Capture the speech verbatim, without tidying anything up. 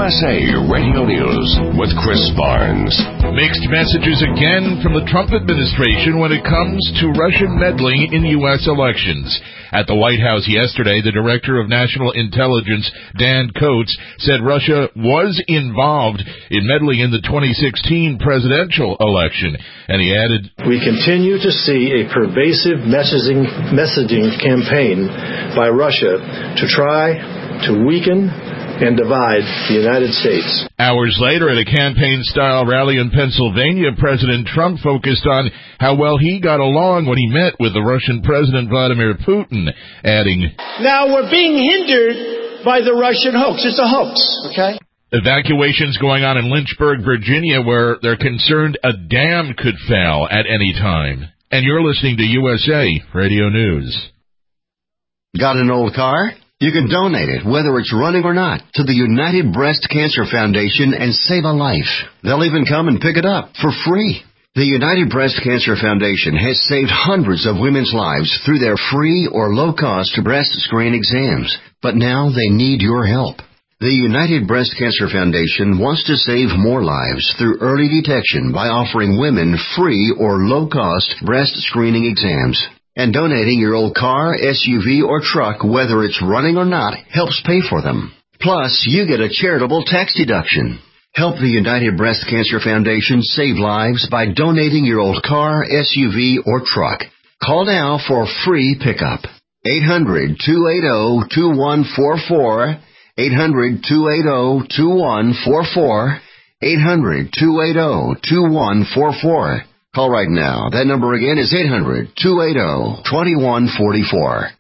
S A Radio News with Chris Barnes. Mixed messages again from the Trump administration when it comes to Russian meddling in U S elections. At the White House yesterday, the Director of National Intelligence, Dan Coats, said Russia was involved in meddling in the twenty sixteen presidential election. And he added, "We continue to see a pervasive messaging, messaging campaign by Russia to try to weaken and divide the United States." Hours later, at a campaign-style rally in Pennsylvania, President Trump focused on how well he got along when he met with the Russian President Vladimir Putin, adding, "Now we're being hindered by the Russian hoax. It's a hoax, okay?" Evacuations going on in Lynchburg, Virginia, where they're concerned a dam could fail at any time. And you're listening to U S A Radio News. Got an old car? You can donate it, whether it's running or not, to the United Breast Cancer Foundation and save a life. They'll even come and pick it up for free. The United Breast Cancer Foundation has saved hundreds of women's lives through their free or low-cost breast screen exams, but now they need your help. The United Breast Cancer Foundation wants to save more lives through early detection by offering women free or low-cost breast screening exams. And donating your old car, S U V, or truck, whether it's running or not, helps pay for them. Plus, you get a charitable tax deduction. Help the United Breast Cancer Foundation save lives by donating your old car, S U V, or truck. Call now for free pickup. eight hundred, two eight zero, two one four four. eight hundred, two eight zero, two one four four. eight hundred, two eight zero, two one four four. Call right now. That number again is eight hundred, two eight zero, two one four four.